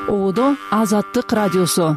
Оодо Азаттык радиосу.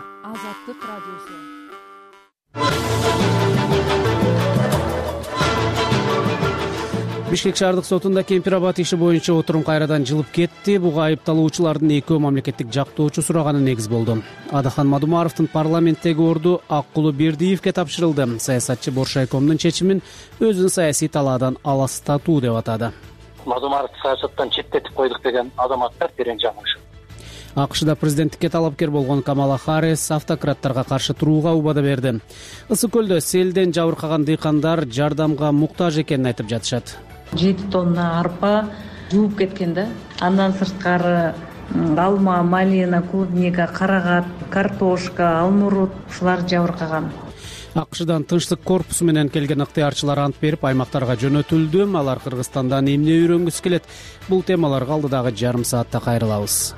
Бишкек шаардык сотунда кемпир абад иши боюнча отурум кайрадан жылып кетти. Буга айыпталуучулардын экөө мамлекеттик жактоочу сураганы негиз болду. Адахан Мадумаровдун парламенттеги орду Аккулу Бердиевке тапшырылды. Саясатчы Боршайкомдун чечимин өзүн саясий талаадан аластатуу деп атады. Мадумаровду саясаттан четтетип койдук деген азаматтар терең жаңылышат. АКШда президенттикке талапкер болгон Камала Харрис автократтарга каршы турууга убада берди. Ысык көлдө селден жабыркаган дыйкандар жардамга муктаж экенин айтып жатышат. 7 тонна арпа жууп кеткен да. Андан сырткары алма, малина, клубника, карагат, картошка, алмурут ушулар жабыркаган. АКШдан тынчтык корпусу менен келген ыктыярчылар ант берип аймактарга жөнөтүлдү. Алар Кыргызстандан эмне үйрөнгүсү келет? Бул темаларга алдыдагы жарым саатта кайрылабыз.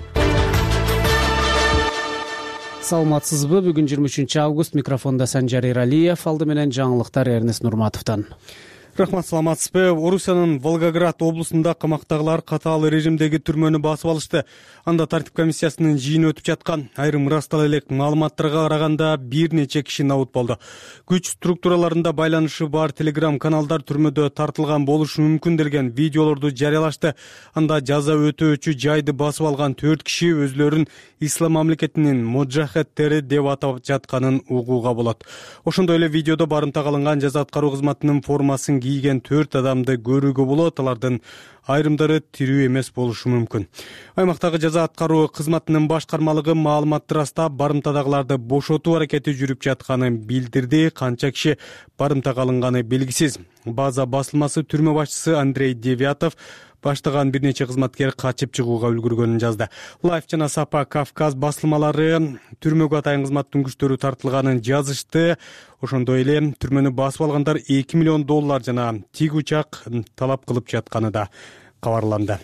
Саламатсызбы? Бүгүн 23 август. Микрофонда Санжар Эралиев, алды менен жаңылыктар Эрнес Нурматовдон. Рахмат, саламатсызбы? Орусиянын Волгоград облусунда камактагылар катаал режимдеги түрмөнү басып алышты. Анда тартип комиссиясынын жыйыны өтүп жаткан. Айрым ырастала элек маалыматтарга караганда бир нече киши набут болду. Күч структураларында байланышы бар телеграм каналдар түрмөдө тартылган болушу мүмкүн делген видеолорду жарыялашты. Анда жаза өтөөчү жайды басып алган 4 киши өзлөрүн ислам мамлекетинин муджахеттери деп атап жатканын угууга болот. Ошондой эле видеодо барымтага алынган жаза аткаруу кызматынын формасын кийген 4 адамды көрүүгө болот. Алардын айрымдары тирүү эмес болушу мүмкүн. Аймактагы жаза аткаруу кызматынын башкармалыгы маалыматты ырастап, барымтадагыларды бошотуу аракети жүрүп жатканын билдирди. Канча киши барымтага алынганы белгисиз. База басылмасы түрмө башчысы Андрей Девятов баштаган бир нече кызматкер качып чыгууга үлгүргөнүн жазды. Лайф жана Сапа Кавказ басылмалары түрмөгө атайын кызматтын күчтөрү тартылганын жазышты. Ошондой эле түрмөнү басып алгандар $2 миллион жана тиг учак талап кылып жатканы да кабарланды.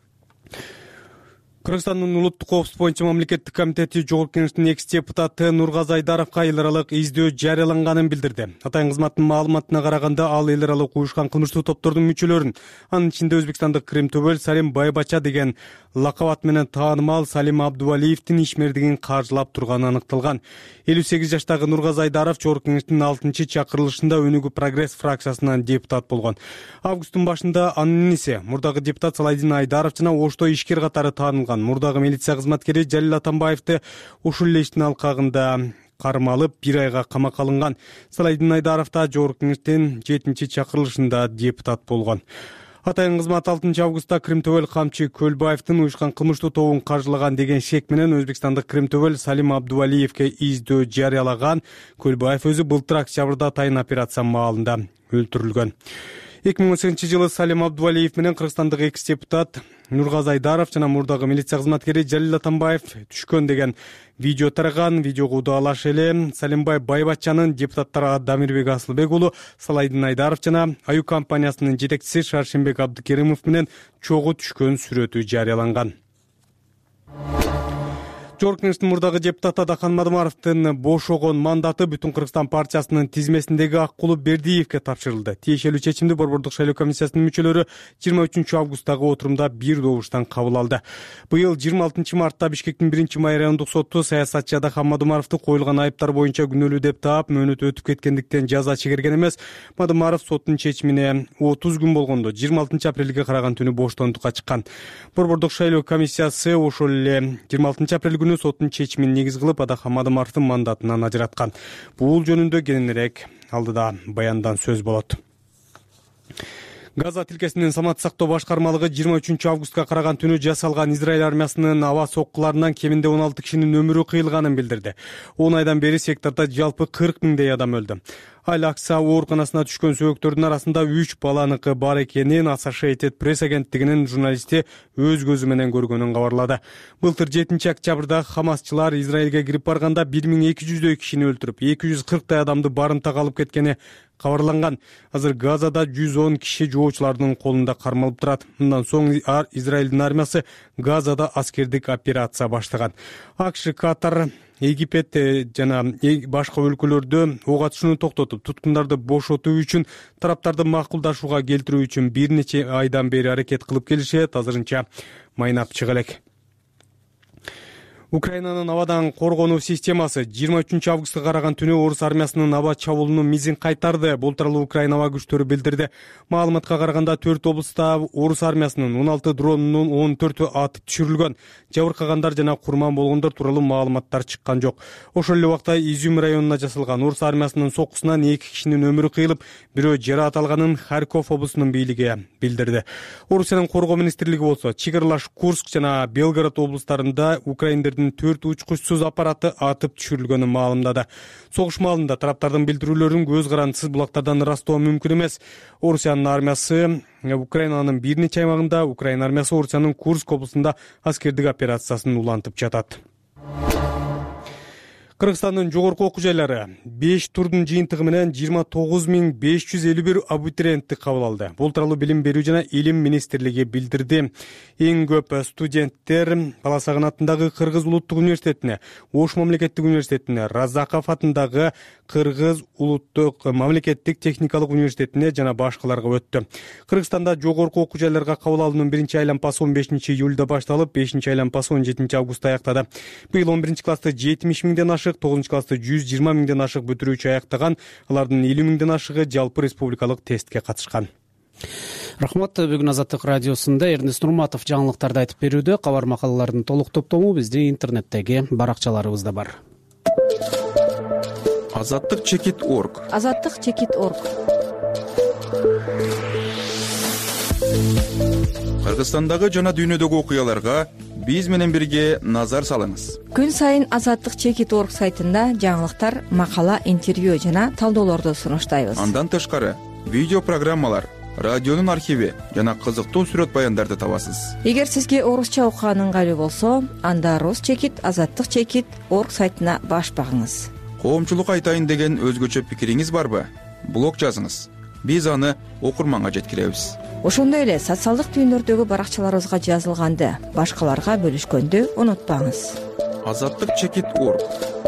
Кыргызстандын улуттук коопсуздук боюнча мамлекеттик комитети Жогорку Кеңештин экс-депутаты Нургазы Айдаровго эл аралык издөө жарыяланганын билдирди. Атайын кызматтын маалыматына караганда ал эл аралык уюшкан кылмыштуу топтордун мүчөлөрүн, анын ичинде Өзбекстандык Кримтөбөл Салим Байбача деген лакап ат менен таанымал Салим Абдувалиевдин ишмердигин каржылап турганы аныкталган. 58 жаштагы Нургазы Айдаров Жогорку Кеңештин 6-чакырылышында Өнүгүү Прогресс фракциясынан депутат болгон. Августтун башында анын иниси, мурдагы депутат Салайдин Айдаров жана Ошто ишкер катары таанылган. Мурдагы милиция кызматкери Жалил Атамбаевди ушул эле иштин алкагында кармалып 1 айга камакка алынган. Салайдин Айдаров да Жогорку Кеңештин 7-чакырылышында депутат болгон. Атайын кызмат 6 августта Кримтөбөл камчы Көлбаевдин уюшкан кылмыштуу тобун каржылаган деген шек менен Өзбекстандык Кримтөбөл Салим Абдувалиевге издөө жарыялаган. Көлбаев өзү былтыр октябрда атайын операция маалында өлтүрүлгөн. 2018-жылы Салим Абдувалиев менен Кыргызстандык экс-депутат Нургазы Айдаров жана мурдагы милиция кызматкери Жалил Атамбаев түшкөн деген видео тараган. Видеого удалаш эле Салимбай Байбачанын депутаттар Дамирбек Асылбек уулу, Салайдин Айдаров жана Аю компаниясынын жетекчиси Шаршембек Абдыкеримов менен чогуу түшкөн сүрөтү жарыяланган. Жогорку Кеңештин мурдагы депутаты Адахан Мадумаровдун бошогон мандаты Бүтүн Кыргызстан партиясынын тизмесиндеги Аккулу Бердиевке тапшырылды. Тиешелүү чечимди Борбордук шайлоо комиссиясынын мүчөлөрү 23 августтагы отурумда бир добуштан кабыл алды. Быйыл 26 мартта Бишкектин 1-май райондук соту саясатчы Адахан Мадумаровду коюлган айыптар боюнча күнөөлүү деп таап, мөөнөтү өтүп кеткендиктен жаза чегерген эмес. Мадумаров соттун чечимине 30 күн болгондо 26 апрелге караган түнү боштондукка чыккан. Борбордук шайлоо комиссиясы ошол эле 26 апрель соттун чечимин негиз кылып Адахан Мадумаровдун мандатынан ажыраткан. Бул жөнүндө кененирээк алдыда баяндан сөз болот. Газа тилкесинин саламаттык сактоо башкармалыгы 23 августка караган түнү жасалган Израиль армиясынын аба соккуларынан кеминде 16 кишинин өмүрү кыйылганын билдирди. 10 айдан бери сектордо жалпы 40 миңдей адам өлдү. Аль-Акса ооруканасына түшкөн сөбөктөрдүн арасында 3 баланыкы бар экенин Associated Press агенттигинин журналисти өз көзү менен көргөнүн кабарлады. Былтыр 7 октябрда Хамасчылар Израилге кирип барганда 1200дөй кишини өлтүрүп, 240 адамды барымтага алып кеткени кабарланган. Азыр Газада 110 киши жоочулардын колунда кармалып турат. Мындан соң Израилдин армиясы Газада аскердик операция баштаган. АКШ, Катар, Египет жана башка өлкөлөрдө ок атышууну токтотуп, туткундарды бошотуу үчүн тараптарды макулдашууга келтирүү үчүн бир нече айдан бери аракет кылып келишет. Азырынча майнап чыга элек. Украинанын абадан коргонуу системасы 23 августка караган түнү орус армиясынын аба чабуулунун мизин кайтарды. Бул тууралуу Украина аба күчтөрү билдирди. Маалыматка караганда 4 облуста орус армиясынын 16 дронунун 14-ү атып түшүрүлгөн. Жабыркагандар жана курман болгондор тууралуу маалыматтар чыккан жок. Ошол эле убакта Изюм районуна жасалган орус армиясынын соккусунан 2 кишинин өмүрү кыйылып, бирөө жараат алганын Харьков облусунун бийлиги билдирди. Орусиянын коргоо министрлиги болсо чек Курск жана Белгород облустарында украиндердин 4 учкучсуз аппараты атып түшүрүлгөнүн маалымдады. Согуш маалында тараптардын билдирүүлөрүн көз карандысыз булактардан ырастоо мүмкүн эмес. Орусиянын армиясы Украинанын бир нече аймагында, Украина армиясы Орусиянын Курск облусунда аскердик операциясын улантып жатат. Кыргызстандын жогорку окуу жайлары 5 турдун жыйынтыгы менен 29551 абитуриентти кабыл алды. Бул тууралуу Билим берүү жана Илим министрлиги билдирди. Эң көп студенттер Бала Сагын атындагы Кыргыз улуттук университетине, Ош мамлекеттик университетине, Разаков атындагы Кыргыз улуттук мамлекеттик техникалык университетине жана башкаларга өттү. Кыргызстанда жогорку окуу жайларга кабыл алуунун биринчи айланпасы 15 июлда башталып, 5 айланпасы 17 августта аяктады. Быйыл 11 классты 70 миңден 9 класста 120 миңден ашык бүтүрүүчү аяктаган, алардын 50 миңден ашыгы жалпы республикалык тестке катышкан. Рахмат. Бүгүн Азаттык радиосунда Эрнест Нурматов жаңылыктарды айтып берүүдө. Кабар макалалардын толук топтому биздин интернеттеги баракчаларыбызда бар. Азаттык.org. Азаттык.org. Кыргызстандагы жана дүйнөдөгү окуяларга биз менен бирге назар салыңыз. Күн сайын Азаттык.org сайтында жаңылыктар, макала, интервью жана талдоолорду сунуштайбыз. Андан тышкары видео программалар, радионун архиви жана кызыктуу сүрөт баяндарды табасыз. Эгер сизге орусча окуган ыңгайлуу болсо, анда Азаттык.org сайтына баш багыңыз. Коомчулукка айтайын деген өзгөчө пикириңиз барбы? Блог жазыңыз. Биз аны окурманга жеткиребиз. Ошондой эле социалдык түйүндөрдөгү баракчаларыбызга жазылганды башкаларга бөлүшкөндү унутпаңыз. Азаттык.org.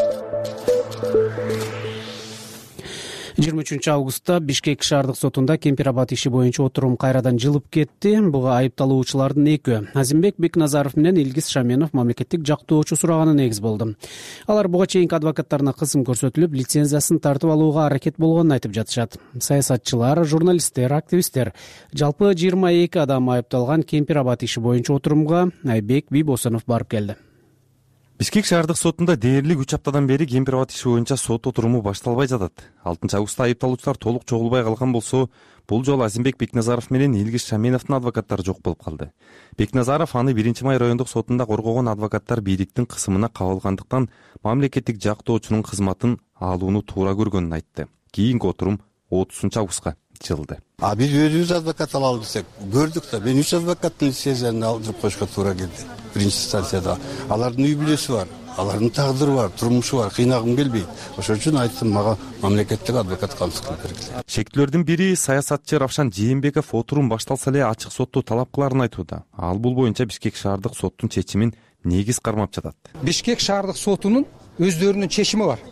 23 августта Бишкек шаардык сотунда Кемпир-Абад иши боюнча отурум кайрадан жылып кетти. Буга айыпталуучулардын экөө Азимбек Бекназаров менен Илгиз Шаменов мамлекеттик жактоочу сураганы негиз болду. Алар буга чейинки адвокаттарына кысым көрсөтүлүп, лицензиясын тартып алууга аракет болгонун айтып жатышат. Саясатчылар, журналисттер, активисттер, жалпы 22 адам айыпталган Кемпир-Абад иши боюнча отурумга Айбек Бибосонов барып келди. Бишкек шаардык сотунда дээрлик 3 аптадан бери Кемпир-Абад иши боюнча сот отуруму башталбай жатат. 6 августта айыпталуучулар толук чогулбай калган болсо, бул жолу Азимбек Бекназаров менен Илгиз Шаменовдун адвокаттары жок болуп калды. Бекназаров аны 1-май райондук сотунда коргогон адвокаттар бийликтин кысымына кабылгандыктан мамлекеттик жактоочунун кызматын алууну туура көргөнүн айтты. Кийинки отурум 30 августка жылды. Биз өзүбүз адвокат ала алсак, көрдүк да. Мен 3 адвокаттын лицензиясын алдырып коюшка туура келди. Биринчи станцияда алардын үй бүлөсү бар, алардын тагдыры бар, турмушу бар, кыйнагым келбейт. Ошон үчүн айттым, мага мамлекеттик адвокат камсыз кылып бергиле. Шектүүлөрдүн бири саясатчы Равшан Жээнбеков отурум башталса эле ачык сотту талап кыларын айтууда. Ал бул боюнча Бишкек шаардык соттун чечимин негиз кармап жатат. Бишкек шаардык сотунун өздөрүнүн чечими бар.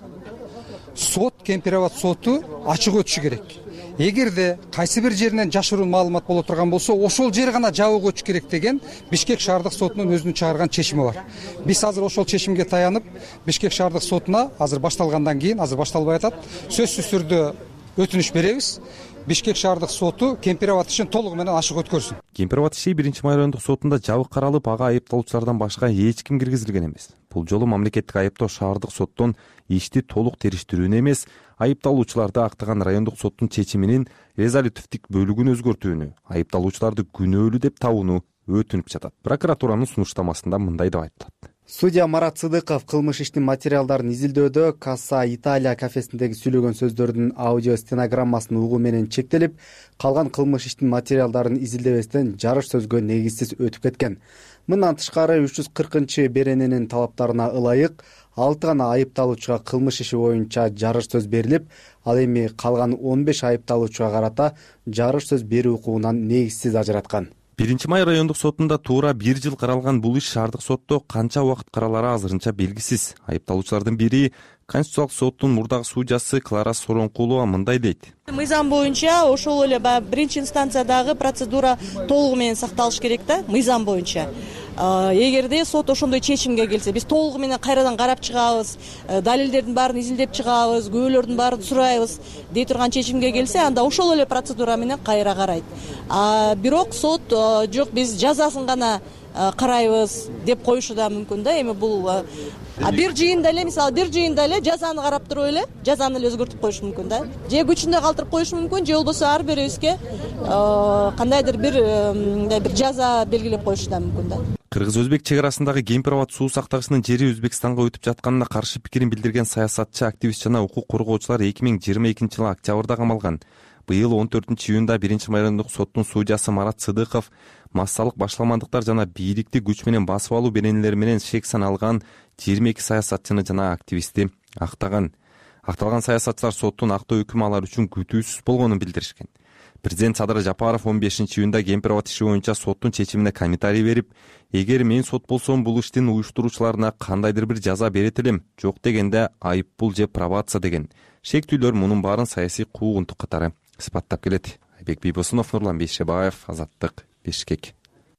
Сот, Кемпир-Абад соту ачык өтүшү керек. Эгерде кайсы бир жеринен жашыруун маалымат боло турган болсо, ошол жер гана жабык өтүш керек деген Бишкек шаардык сотунун өзүнүн чыгарган чечими бар. Биз азыр ошол чечимге таянып, Бишкек шаардык сотуна азыр башталгандан кийин, азыр башталбай атат, сөзсүз түрдө өтүнүш беребиз. Бишкек шаардык соту Кемпир-Абад ишин толугу менен ачык өткөрсүн. Кемпир-Абад иши 1-май райондук сотунда жабык каралып, ага айыпталуучулардан башка эч ким киргизилген эмес. Бул жолу мамлекеттик айыптоо шаардык соттон ишти толук териштирүүнү эмес, айыпталуучуларды актаган райондук соттун чечиминин резолютивдик бөлүгүн өзгөртүүнү, айыпталуучуларды күнөөлүү деп табууну өтүнүп жатат. Прокуратуранын сунуштамасында мындай деп айтылат. Судья Марат Сыдыков кылмыш иштин материалдарын изилдөөдө Касса Италия кафесиндеги сүйлөгөн сөздөрдүн аудио стенограммасын угуу менен чектелип, калган кылмыш иштин материалдарын изилдебестен жарыш сөзгө негизсиз өтүп кеткен. Мындан тышкары 340-берененин талаптарына ылайык 6 гана айыпталуучуга кылмыш иши боюнча жарыш сөз берилип, ал эми калган 15 айыпталуучуга карата жарыш сөз берүү укугунан негизсиз ажыраткан. 1-май райондук сотунда туура 1 жыл каралган бул иш шаардык сотто канча убакыт каралары азырынча белгисиз. Айыпталуучулардын бири Конституциялык соттун мурдагы судьясы Клара Соронкулова мындай дейт. Мыйзам боюнча ошол эле биринчи инстанциядагы процедура толугу менен сакталыш керек да, мыйзам боюнча. эгерде сот ошондой чечимге келсе, биз толугу менен кайрадан карап чыгабыз, далилдердин баарын изилдеп чыгабыз, күбөлөрдүн баарын сурайбыз дей турган чечимге келсе, анда ошол эле процедура менен кайра карайт. Бирок сот жок, биз жазасын гана карайбыз деп коюшу да мүмкүн да. Эми бул бир жыйында эле жазаны карап туруп эле жазаны эле өзгөртүп коюшу мүмкүн да. Же күчүндө калтырып коюшу мүмкүн, же болбосо ар бирибизге кандайдыр бир жаза белгилеп коюшу да мүмкүн да. Кыргыз-өзбек чек арасындагы Кемпир абад суу сактагычынын жери Өзбекстанга өтүп жатканына каршы пикирин билдирген саясатчы, активист жана укук коргоочулар 2022-жылы октябрда камалган. Быйыл 14-июнда 1-майрандык соттун судьясы Марат Сыдыков массалык башламандыктар жана бийликти күч менен басып алуу беренелери менен шек саналган 22 саясатчыны жана активистти актаган. Акталган саясатчылар соттун актоо өкүмү алар үчүн күтүүсүз болгонун билдиришкен. Президент Садыр Жапаров 15-июнда Кемпир абад иши боюнча соттун чечимине комментарий берип, эгер мен сот болсом бул иштин уюштуруучуларына кандайдыр бир жаза берет элем, жок дегенде айыппул же пробация деген шектүүлөр мунун баарын саясий куугунтук катары сыпаттап келет. Айбек Бийбосунов, Нурлан Бейшебаев, Азаттык, Бишкек.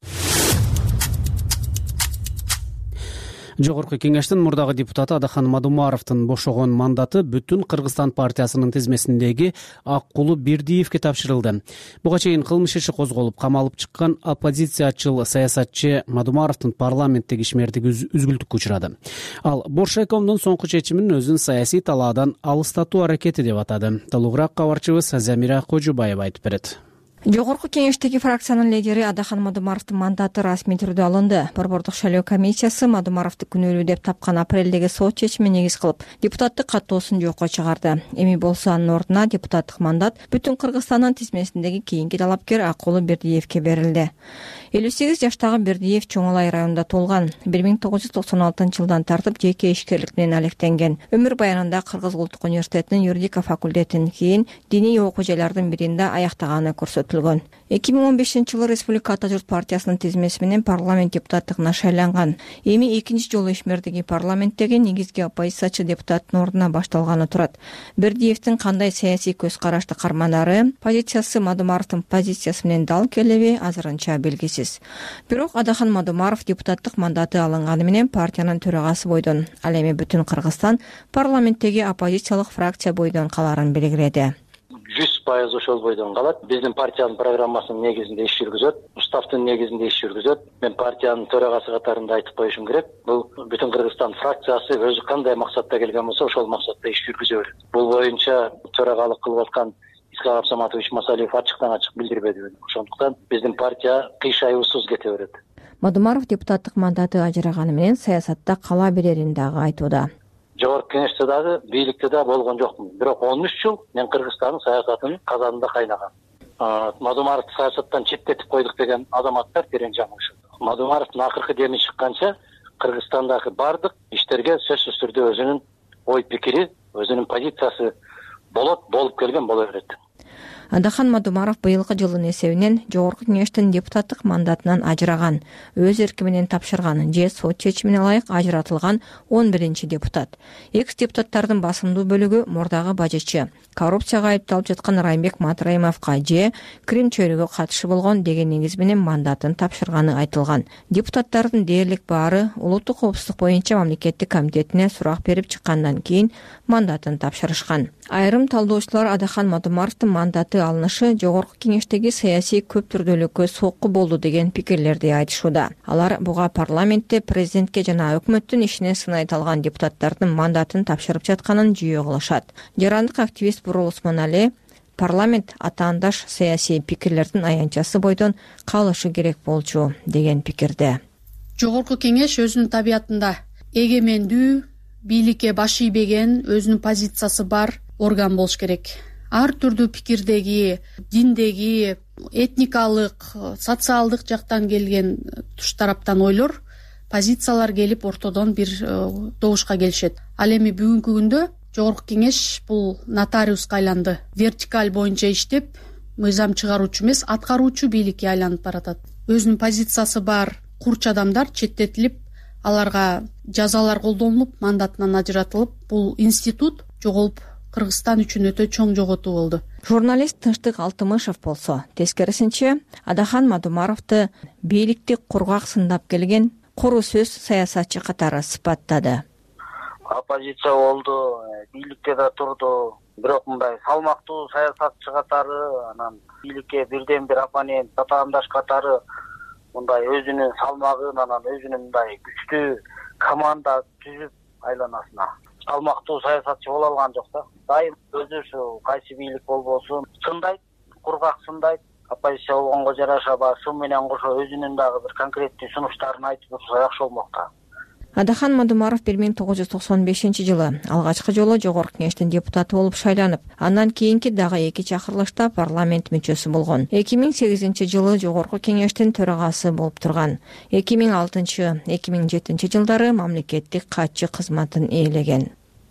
Жогорку кеңештин мурдагы депутаты Адахан Мадумаровдун бошогон мандаты Бүтүн Кыргызстан партиясынын тизмесиндеги Аккулу Бердиевге тапшырылды. Буга чейин кылмыш иши козголуп, камалып чыккан оппозициячыл саясатчы Мадумаровдун парламенттеги ишмердиги үзгүлтүккө учурады. Ал Боршайкомдун соңку чечимин өзүнүн саясий талаадан алыстатуу аракети деп атады. Толугураак кабарчыбыз Замира Кожубаева айтып берет. Жогорку кеңештеги фракциянын лидери Адахан Мадумаровдун мандаты расмий түрдө алынды. Борбордук шайлоо комиссиясы Мадумаровду күнөөлүү деп тапкан апрелдеги сот чечимин негиз кылып, депутаттык каттоосун жокко чыгарды. Эми болсо анын ордуна депутаттык мандат Бүтүн Кыргызстандын тизмесиндеги кийинки талапкер Аккулу Бердиевге берилди. 58 жаштагы Бердиев Чоңолай районунда туулган. 1996-жылдан тартып жеке ишкерлик менен алектенген. Өмүр баянында Кыргыз Улуттук университетинин юридика факультетин, кийин диний окуу жайлардын биринде аяктаганы көрсөтүлгөн. 2015-жылы Республика Ата журт партиясынын тизмеси менен парламент депутаттыгына шайланган. Эми экинчи жолу ишмердиги парламенттеги негизги оппозициячы депутаттын ордуна башталганы турат. Бердиевдин кандай саясий көз карашты карманары, позициясы Мадумаровдун позициясы менен дал келеби азырынча белгисиз. Бирок Адахан Мадумаров депутаттык мандаты алынганы менен партиянын төрагасы бойдон, ал эми Бүтүн Кыргызстан парламенттеги оппозициялык фракция бойдон калаарын белгиледи. 100% ошол бойдон калат. Биздин партиянын программасынын негизинде иш жүргүзөт, уставдын негизинде иш жүргүзөт. Мен партиянын төрагасы катарында айтып коюшум керек. Бул Бүтүн Кыргызстан фракциясы өзү кандай максатта келген болсо, ошол максатта иш жүргүзө берет. Бул боюнча төрагалык кылып аткан Исхак Абсаматович Масалиев ачыктан ачык билдирбеди. Ошондуктан биздин партия кыйшайуусуз кете берет. Мадумаров депутаттык мандаты ажыраганы менен саясатта кала берерин дагы айтууда. Жогорку кеңеште дагы, бийликте да болгон жокмун. Бирок 13 жыл мен Кыргызстандын саясатынын казанында кайнагам. Мадумаровду саясаттан четтетип койдук деген азаматтар терең жаңылышат. Мадумаровдун акыркы деми чыкканча Кыргызстандагы бардык иштерге сөзсүз түрдө өзүнүн ой пикири, өзүнүн позициясы болуп келген боло берет. Адахан Мадумаров быйылкы жылдын эсебинен жогорку кеңештин депутаттык мандатынан ажыраган, өз эрки менен тапшырган же сот чечимине ылайык ажыратылган 11-чи депутат. Экс-депутаттардын басымдуу бөлүгү мурдагы бажычы, коррупцияга айыпталып жаткан Раймбек Матраимовго же Крим чөйрөгө катышы болгон деген негиз менен мандатын тапшырганы айтылган. Депутаттардын дээрлик баары улуттук коопсуздук боюнча мамлекеттик комитетине сурак берип чыккандан кийин мандатын тапшырышкан. Айрым талдоочулар Адахан Мадумаровдун мандаты алынышы жогорку кеңештеги саясий көп түрдүүлүккө сокку болду деген пикирлерди айтышууда. Алар буга парламентте президентке жана өкмөттүн ишине сынай талган депутаттардын мандатын тапшырып жатканын жүйө кылышат. Жарандык активист Бурул Усманали парламент атаандаш саясий пикирлердин аянтчасы бойдон калышы керек болчу деген пикирде. Жогорку кеңеш өзүнүн табиятында эгемендүү, бийликке баш ийбеген, өзүнүн позициясы бар орган болуш керек. Ар түрдүү пикирдеги, диндеги, этникалык, социалдык жактан келген туш тараптан ойлор, позициялар келип ортодон бир добушка келишет. Ал эми бүгүнкү күндө жогорку кеңеш бул нотариуска айланды. Вертикаль боюнча иштеп, мыйзам чыгаруучу эмес, аткаруучу бийликке айланып баратат. Өзүнүн позициясы бар курч адамдар четтетилип, аларга жазалар колдонулуп, мандатынан ажыратылып, бул институт жоголуп Кыргызстан үчүн өтө чоң жоготуу болду. Журналист Тынчтык Алтымышев болсо тескерисинче Адахан Мадумаровду бийликти кургак сындап келген куру сөз саясатчы катары сыпаттады. Оппозиция болду, бийликте да турду, бирок мындай салмактуу саясатчы катары, анан бийликке бирден бир оппонент, татаандаш катары мындай өзүнүн салмагын, анан өзүнүн мындай күчтүү команда түзүп айланасына салмактуу саясатчы боло алган жок да. Дайым өзү ушу кайсы бийлик болбосун сындайт, кургак сындайт. Оппозиция болгонго жараша шу менен кошо өзүнүн дагы бир конкреттүү сунуштарын айтып турса жакшы болмок да. Адахан Мадумаров 1995-жылы алгачкы жолу Жогорку Кеңештин депутаты болуп шайланып, андан кийинки дагы 2 чакырылышта парламент мүчөсү болгон. 2008-жылы Жогорку Кеңештин төрагасы болуп турган. 2006-2007 жылдары мамлекеттик катчы кызматын ээлеген.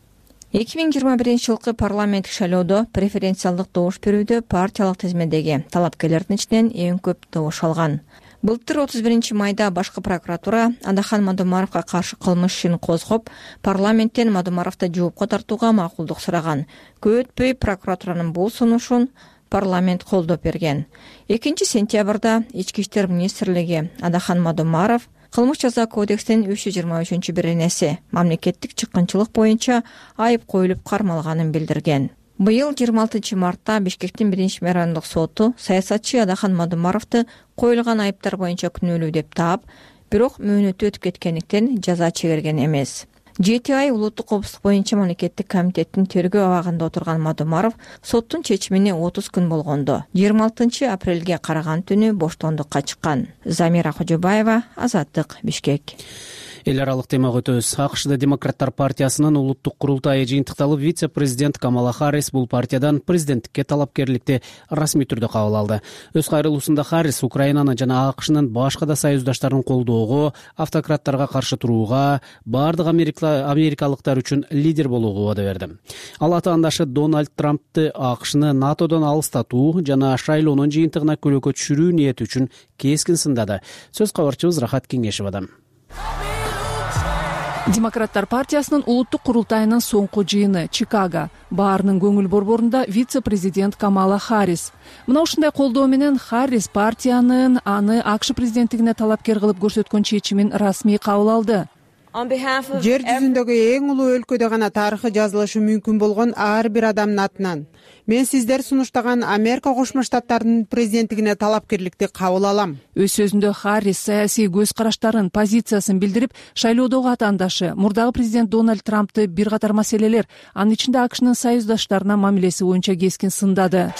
2021-жылкы парламенттик шайлоодо преференциалдык добуш берүүдө партиялык тизмедеги талапкерлердин ичинен эң көп добуш алган. Былтыр 31 майда башкы прокуратура Адахан Мадумаровго каршы кылмыш ишин козгоп, парламенттен Мадумаровду жоопко тартууга макулдук сураган. Көп өтпөй прокуратуранын бул сунушун парламент колдоп берген. 2 сентябрда Ички иштер министрлиги Адахан Мадумаров кылмыш жаза кодекстин 323-беренеси мамлекеттик чыккынчылык боюнча айып коюлуп кармалганын билдирген. Быйыл 26 мартта Бишкектин 1-мэрандык соту саясатчы Адахан Мадумаровду коюлган айыптар боюнча күнөөлүү деп таап, бирок мөөнөтү өтүп кеткендиктен жаза чегерген эмес. 7 ай улуттук коопсуздук боюнча мамлекеттик комитеттин тергөө абагында отурган Мадумаров соттун чечимине 30 күн болгондо 26 апрелге караган түнү боштондукка чыккан. Замира Кожобаева, Азаттык, Бишкек. Эл аралык темага өтөбүз. АКШда Демократтар партиясынын улуттук курултайы жыйынтыкталып, вице-президент Камала Харрис бул партиядан президенттикке талапкерликти расмий түрдө кабыл алды. Өз кайрылуусунда Харрис Украинаны жана АКШнын башка да союздаштарын колдоого, автократтарга каршы турууга, бардык америкалыктар үчүн лидер болууга убада берди. Ал атаандашы Дональд Трампты АКШны НАТОдон алыстатуу жана шайлоонун жыйынтыгына көлөкө түшүрүү ниети үчүн кескин сындады. Сөз кабарчыбыз Рахат Кеңешова. Демократтар партиясынын улуттук курултайынын соңку жыйыны Чикаго. Баарынын көңүл борборунда вице-президент Камала Харрис. Мына ушундай колдоо менен Харрис партиянын аны АКШ президенттигине талапкер кылып көрсөткөн чечимин расмий кабыл алды. Жер жүзүндөгү эң улуу өлкөдө гана тарыхы жазылышы мүмкүн болгон ар бир адамдын атынан мен сиздер сунуштаган Америка Кошмо Штаттарынын президенттигине талапкерликти кабыл алам. Өз сөзүндө Харрис саясий көз караштарын, позициясын билдирип, шайлоодогу атаандашы мурдагы президент Дональд Трампты бир катар маселелер, анын ичинде АКШнын союздаштарына мамилеси боюнча кескин сындады.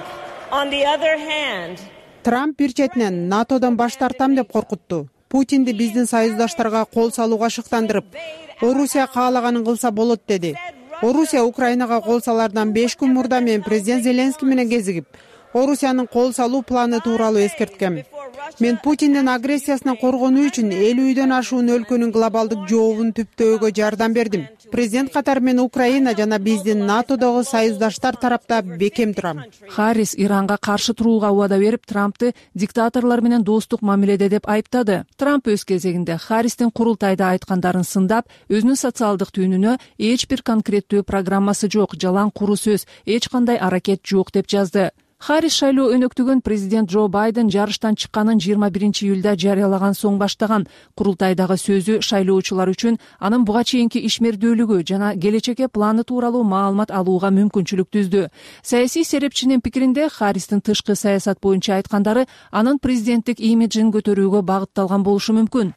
Трамп бир четинен НАТОдон баш тартам деп коркутту. Путинди биздин союздаштарга кол салууга шыктандырып, Орусия каалаганын кылса болот деди. Орусия Украинага кол салардан 5 күн мурда мен президент Зеленский менен кезигип, Орусиянын кол салуу планы тууралуу эскерткем. Мен Путиндин агрессиясынан коргонуу үчүн 50-дөн ашуун өлкөнүн глобалдык жообун түптөөгө жардам бердим. Президент катары мен Украина жана биздин НАТОдогу союздаштар тарапта бекем турам. Харрис Иранга каршы турууга убада берип, Трампты диктаторлор менен достук мамиледе деп айыптады. Трамп өз кезегинде Харристин курултайда айткандарын сындап, өзүнүн социалдык түйүнүнө эч бир конкреттүү программасы жок, жалаң куру сөз, эч кандай аракет жок деп жазды. Харрис шайлоо өнөктүгүн президент Джо Байден жарыштан чыкканын 21-июлда жарыялаган соң баштаган. Курултайдагы сөзү шайлоочулар үчүн анын буга чейинки ишмердүүлүгү жана келечекке планы тууралуу маалымат алууга мүмкүнчүлүк түздү. Саясий серепчинин пикиринде Харристин тышкы саясат боюнча айткандары анын президенттик имиджин көтөрүүгө багытталган болушу мүмкүн.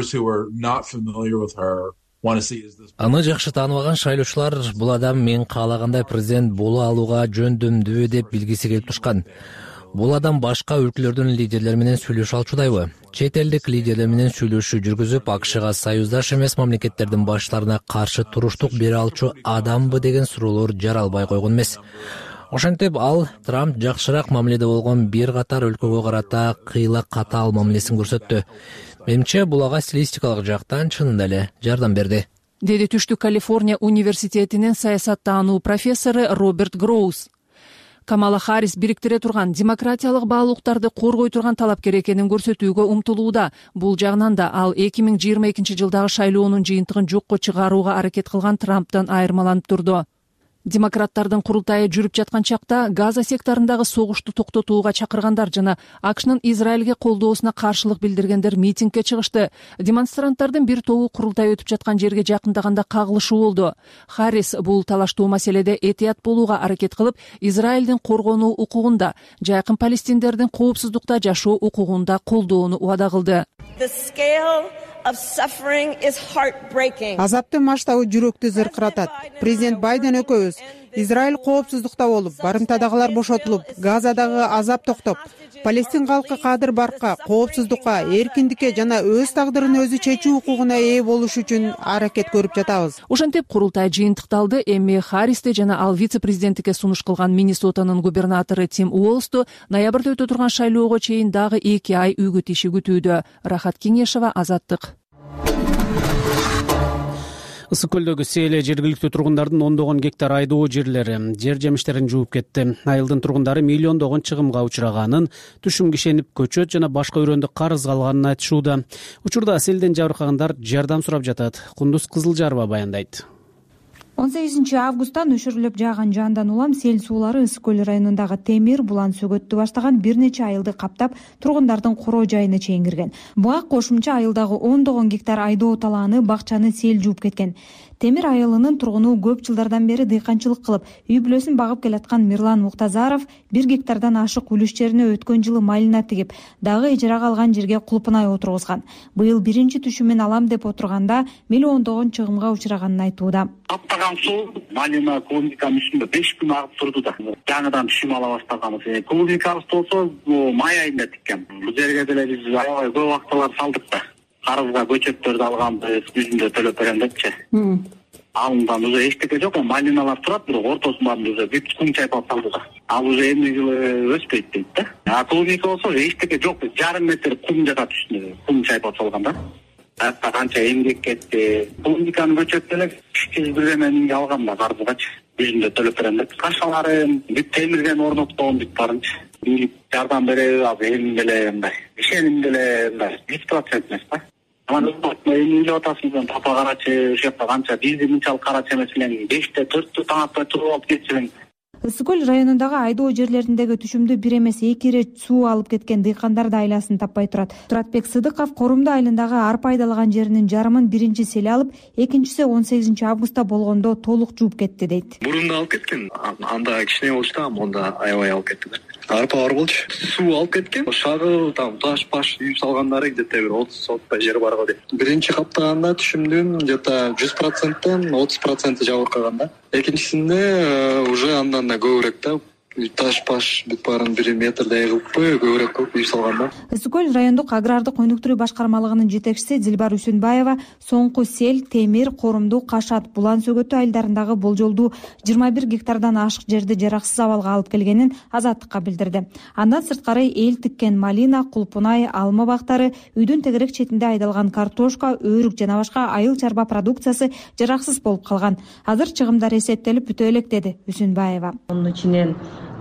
Аны жакшы тааныбаган шайлоочулар бул адам мен каалагандай президент боло алууга жөндөмдүү деп билгиси келип турушкан. Бул адам башка өлкөлөрдүн лидерлери менен сүйлөшө алчудайбы? Чет элдик лидерлер менен сүйлөшүү жүргүзүп, АКШга союздаш эмес мамлекеттердин баштарына каршы туруштук бере алчу адамбы деген суроолор жаралбай койгон эмес. Ошентип ал Трамп жакшыраак мамиледе болгон бир катар өлкөгө карата кыйла катаал мамилесин көрсөттү. Менимче бул ага стилистикалык жактан чынында эле жардам берди, деди Түштүк Калифорния университетинин саясаттануу профессору Роберт Гроус. Камала Харрис бириктире турган демократиялык баалуулуктарды коргой турган талапкер экенин көрсөтүүгө умтулууда. Бул жагынан да ал 2022 жылдагы шайлоонун жыйынтыгын жокко чыгарууга аракет кылган Трамптан айырмаланып турду. Демократтардын курултайы жүрүп жаткан чакта Газа секторундагы согушту токтотууга чакыргандар жана АКШнын Израилге колдоосуна каршылык билдиргендер митингге чыгышты. Демонстранттардын бир тобу курултай өтүп жаткан жерге жакындаганда кагылышуу болду. Харрис бул талаштуу маселеде этият болууга аракет кылып, Израилдин коргонуу укугунда, жайкын палестиндердин коопсуздукта жашоо укугунда колдоону убада кылды. Азаптын масштабы жүрөктү зыркыратат. Президент Байден экөөбүз Израиль коопсуздукта болуп, барымтадагылар бошотулуп, Газадагы азап токтоп, Палестин калкы кадыр баркка, коопсуздукка, эркиндикке жана өз тагдырын өзү чечүү укугуна ээ болуш үчүн аракет көрүп жатабыз. Ошентип курултай жыйынтыкталды. Эми Харристи жана ал вице-президенттикке сунуш кылган Миннесотанын губернатору Тим Уолсту ноябрда өтө турган шайлоого чейин дагы 2 ай үгүт иши күтүүдө. Рахат Кеңешова, Азаттык. Ысык көлдөгү сел жергиликтүү тургундардын ондогон гектар айдоо жерлери жер жемиштерин жууп кетти. Айылдын тургундары миллиондогон чыгымга учураганын, түшүмгө ишенип көчөт жана башка өрөөндү карызга алганын айтышууда. Учурда селден жабыркагандар жардам сурап жатат. Кундуз Кызылжарова баяндайт. 18 августтан өшүрүлүп жааган жандан улам сел суулары Ысык көл районундагы Темир, Булан сөгөттү баштаган бир нече айылды каптап, тургундардын короо жайына чейин кирген. Буга кошумча айылдагы ондогон гектар айдоо талааны, бакчаны сел жууп кеткен. Темир айылынын тургуну көп жылдардан бери дыйканчылык кылып, үй бүлөсүн багып келаткан Мирлан Муктазаров 1 гектардан ашык үлүш жерине өткөн жылы малина тигип, дагы ижарага алган жерге кулпунай отургузган. Быйыл биринчи түшүмүн алам деп отурганда миллиондогон чыгымга учураганын айтууда. Таптаган суу малина клубниканын үстүндө 5 күн агып турду да. Жаңыдан түшүм ала баштаганбыз. Клубникабыз болсо май айында тиккен. Бул жерге деле биз аябай көп убактылар салдык да. Карызга көчөттөрдү алганбыз, жүзүндө төлөп берем депчи. Алындан уже эчтеке жок, малиналар турат, бирок ортосунан уже бүт кум чайпап салды да. Ал уже эмне жылы өспөйт дейт да. А клубника болсо эчтеке жок, жарым метр кум жатат үстүндө, кум чайпап салган да. Атта канча эмгек кетти. Клубниканын көчөт деле 200 миңге алган да карызгачы. Жүзүндө төлөп берем деп. Кашаларын бүт темирден орноттогон бүт барынчы. Бийлик жардам береби, ал эми деле мындай. Ишеним деле мындай 100% эмес да. Анан эми эле атасынан папа карачы, ошол жакта канча бизди мынчалык карачы эмес элең, 5-те 4-тө таң атпай туруп алып кетсең. Ысык көл районундагы айдоо жерлериндеги түшүмдү бир эмес 2 ирет суу алып кеткен дыйкандар да айласын таппай турат. Туратбек Сыдыков Корумду айылындагы арпа айдалган жеринин жарымын биринчи сел алып, экинчиси 18 августта болгондо толук жууп кетти дейт. Бурунда алып кеткен, анда кичине болчу да, монда аябай алып кетти да. Арпа бар болчу. Суу алып кеткен. Шагыл, таш-паш үйүп салгандары где-то 30-35 жер бар го дейт. Биринчи каптаганда түшүмдүн где-то 100%тен 30% жабыркаган да. Экинчисинде уже андан да көбүрөөк да. Таш-паш бүт баарын 1 метрдей кылып көбүрөөк үйүп салган да. Ысык көл райондук агрардык өнүктүрүү башкармалыгынын жетекчиси Дилбар Үсүнбаева соңку сел Темир, Корумду, Кашат, Булан сөгөтү айылдарындагы болжолдуу 21 гектардан ашык жерди жараксыз абалга алып келгенин Азаттыкка билдирди. Андан сырткары эл тиккен малина, кулпунай, алма бактары, үйдүн тегерек четинде айдалган картошка, өрүк жана башка айыл чарба продукциясы жараксыз болуп калган. Азыр чыгымдар эсептелип бүтө элек, деди Үсүнбаева. Мунун ичинен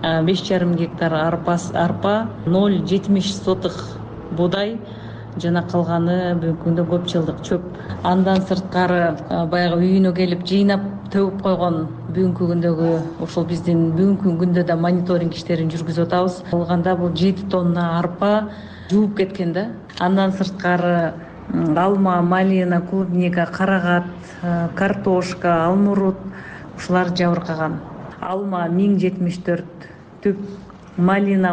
5,5 гектар арпа, 0,70 сотых буудай жана калганы бүгүнкү күндө көп жылдык чөп. Андан сырткары баягы үйүнө келип жыйнап төгүп койгон бүгүнкү күндөгү ошол биздин бүгүнкү күндө да мониторинг иштерин жүргүзүп атабыз. Алганда бул 7 тонна арпа жууп кеткен да. Андан сырткары алма, малина, клубника, карагат, картошка, алмурут ушулар жабыркаган. Алма 1074 түп, малина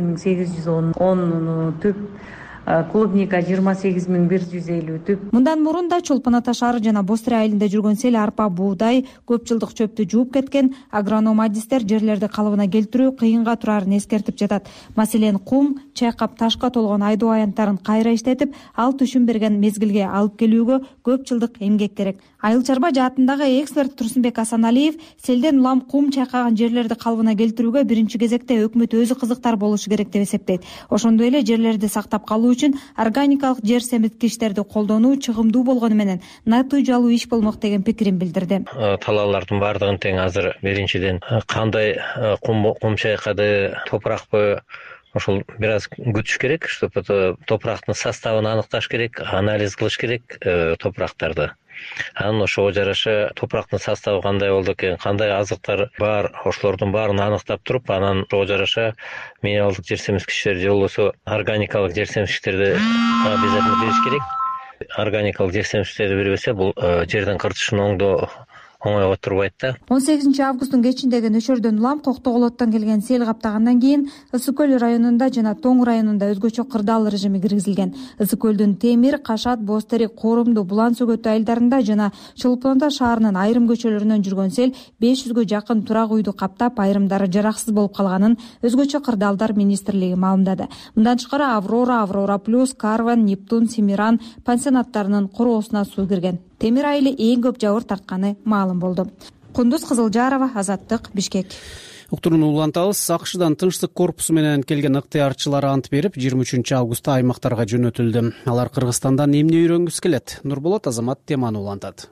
17810 түп, клубника 28150 түп. Мындан мурун да Чолпон Ата шаары жана Бостри айылында жүргөн сел арпа, буудай, көп жылдык чөптү жууп кеткен. Агроном адистер жерлерди калыбына келтирүү кыйынга турарын эскертип жатат. Маселен, кум, чайкап ташка толгон айдоо аянттарын кайра иштетип, ал түшүм берген мезгилге алып келүүгө көп жылдык эмгек керек. Айыл чарба жаатындагы эксперт Турсунбек Асаналиев селден улам кум чайкаган жерлерди калыбына келтирүүгө биринчи кезекте өкмөт өзү кызыктар болушу керек деп эсептейт. Ошондой эле жерлерди сактап калуу үчүн органикалык жер семирткичтерди колдонуу чыгымдуу болгону менен натыйжалуу иш болмок деген пикирин билдирди. Талаалардын баардыгын тең азыр биринчиден кандай кум чайкады, топуракпы, ошол бир аз күтүш керек, чтобы топурактын составын аныкташ керек, анализ кылыш керек топурактарды. анан ошого жараша топурактын составы кандай болду экен, кандай азыктар бар, ошолордун баарын аныктап туруп, анан ошого жараша минералдык жер семизгичтер же болбосо органикалык жер семизгичтерди обязательно бериш керек. Органикалык жер семизгичтерди бербесе, бул жердин кыртышын оңойго турбайт да. 18 августтун кечиндеги нөчөрдөн улам Коктоголоттон келген сел каптагандан кийин Ысык көл районунда жана Тоң районунда өзгөчө кырдаал режими киргизилген. Ысык көлдүн Темир, Кашат, Бозтерек, Корумду, Булан сөгөтү айылдарында жана Чолпонда шаарынын айрым көчөлөрүнөн жүргөн сел 500гө жакын турак үйдү каптап, айрымдары жараксыз болуп калганын өзгөчө кырдаалдар министрлиги маалымдады. Мындан тышкары Аврора Плюс, Карван, Нептун, Семиран пансионаттарынын короосуна суу кирген. Темир айылы эң көп жабыр тартканы маалым болду. Кундуз Кызылжарова, Азаттык, Бишкек. Уктурууну улантабыз. АКШдан Тынчтык корпусу менен келген ыктыярчылар ант берип, 23 августта аймактарга жөнөтүлдү. Алар Кыргызстандан эмне үйрөнгүсү келет? Нурболот Азамат теманы улантат.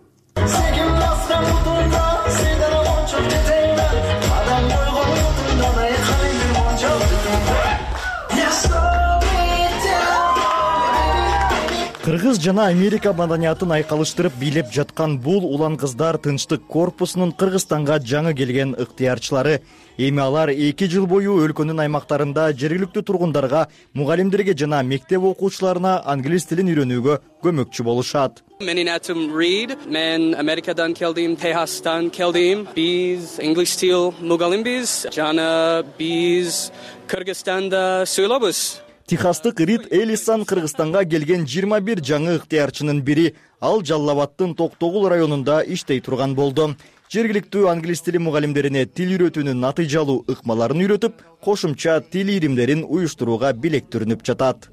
Кыргыз жана Америка маданиятын айкалыштырып бийлеп жаткан бул улан кыздар Тынчтык корпусунун Кыргызстанга жаңы келген ыктыярчылары. Эми алар 2 жыл бою өлкөнүн аймактарында жергиликтүү тургундарга, мугалимдерге жана мектеп окуучуларына англис тилин үйрөнүүгө көмөкчү болушат. Менин атым Рид, мен Америкадан келдим, Техастан келдим. Биз англис тил мугалимбиз жана биз Кыргызстанда сүйлөбүз. Техастык Рид Элисан Кыргызстанга келген 21 жаңы ыктыярчынын бири. Ал Жалал Абадтын Токтогул районунда иштей турган болду. Жергиликтүү англис тили мугалимдерине тил үйрөтүүнүн натыйжалуу ыкмаларын үйрөтүп, кошумча тил ийримдерин уюштурууга белектүрүнүп жатат.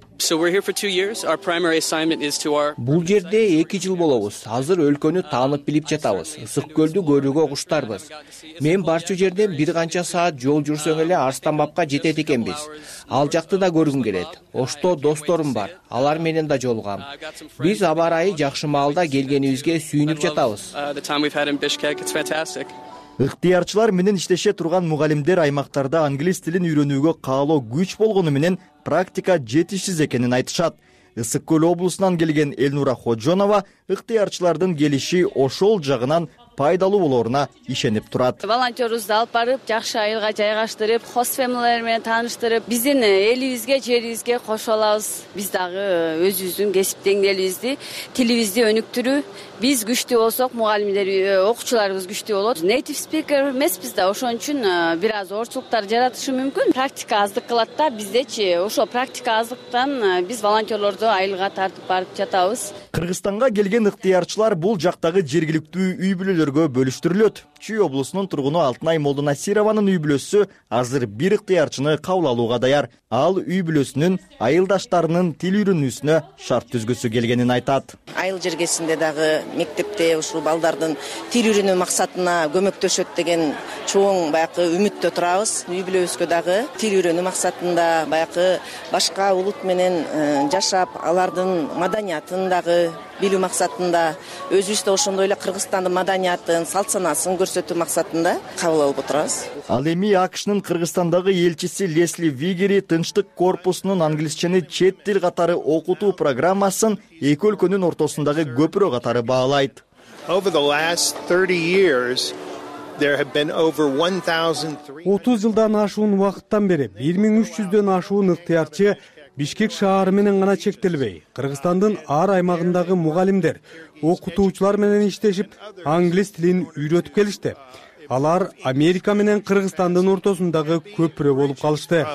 Бул жерде 2 жыл болобуз. Азыр өлкөнү таанып билип жатабыз. Ысык көлдү көрүүгө куштарбыз. Мен барчу жерден бир канча саат жол жүрсөң эле Арстанбабка жетет экенбиз. Ал жакты да көргүм келет. Ошто досторум бар. Алар менен да жолугам. Биз аба ырайы жакшы маалда келгенибизге сүйүнүп жатабыз. Ыктыярчылар менен иштеше турган мугалимдер аймактарда англис тилин үйрөнүүгө каалоо күч болгону менен практика жетишсиз экенин айтышат. Ысык көл облусунан келген Элнура Ходжонова ыктыярчылардын келиши ошол жагынан пайдалуу болоруна ишенип турат. Волонтерубузду алып барып, жакшы айылга жайгаштырып, хост фэмилилер менен тааныштырып, биздин элибизге, жерибизге кошо алабыз. Биз дагы өзүбүздүн кесип деңгээлибизди, тилибизди өнүктүрүү. Биз күчтүү болсок, мугалимдер, окуучуларыбыз күчтүү болот. Native speaker эмеспиз да, ошон үчүн бир аз орчулуктар жаратышы мүмкүн. Практика аздык кылат да, биздечи ошо практика аздыктан биз волонтерлорду айылга тартып барып жатабыз. Кыргызстанга келген ыктыярчылар бул жактагы жергиликтүү үй бүлөлөргө бөлүштүрүлөт. Чүй облусунун тургуну Алтынай Молдонасированын үй бүлөсү азыр бир ыктыярчыны кабыл алууга даяр. Ал үй бүлөсүнүн айылдаштарынын тил үйрөнүүсүнө шарт түзгүсү келгенин айтат. Айыл жергесинде дагы мектепте ушул балдардын тил үйрөнүү максатына көмөктөшөт деген чоң баягы үмүттө турабыз. Үй бүлөбүзгө дагы тил үйрөнүү максатында баягы башка улут менен жашап, алардын маданиятын дагы билүү максатында, өзүбүздө ошондой эле Кыргызстандын маданиятын, салт санаасын көрсөтүү максатында кабыл алып отурабыз. Ал эми АКШнын Кыргызстандагы элчиси Лесли Вигери Тынчтык корпусунун англисчени чет тил катары окутуу программасын эки өлкөнүн ортосундагы көпүрө катары баалайт. 30 жылдан ашуун убакыттан бери 1300дөн ашуун ыктыярчы Бишкек шаары менен гана чектелбей, Кыргызстандын ар аймагындагы мугалимдер, окутуучулар менен иштешип, англис тилин үйрөтүп келишти. Алар Америка менен Кыргызстандын ортосундагы көпүрө болуп калышты.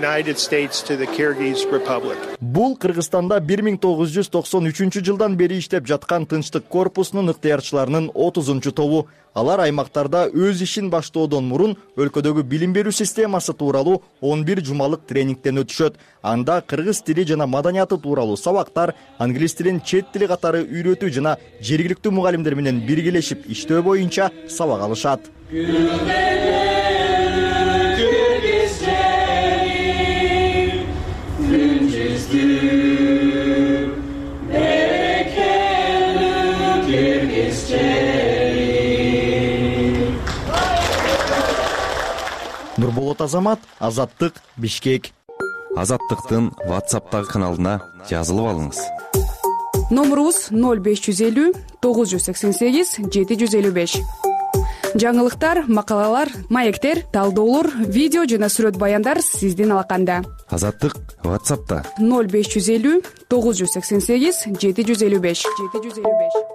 Бул Кыргызстанда 1993 жылдан бери иштеп жаткан Тынчтык корпусунун ыктыярчыларынын 30-чу тобу. Алар аймактарда өз ишин баштоодон мурун өлкөдөгү билим берүү системасы тууралуу 11 жумалык тренингден өтүшөт. Анда кыргыз тили жана маданияты тууралуу сабактар, англис тилин чет тили катары үйрөтүү жана жергиликтүү мугалимдер менен биргелешип иштөө боюнча сабак алышат. Нурболот Азамат, Азаттык, Бишкек. Азаттыктын WhatsApp'тагы каналына жазылып алыңыз. номурубуз 0550 988 755. Жаңылыктар, макалалар, маектер, талдоолор, видео жана сүрөт баяндар сиздин алаканда. Азаттык WhatsApp'та 0550 988 755.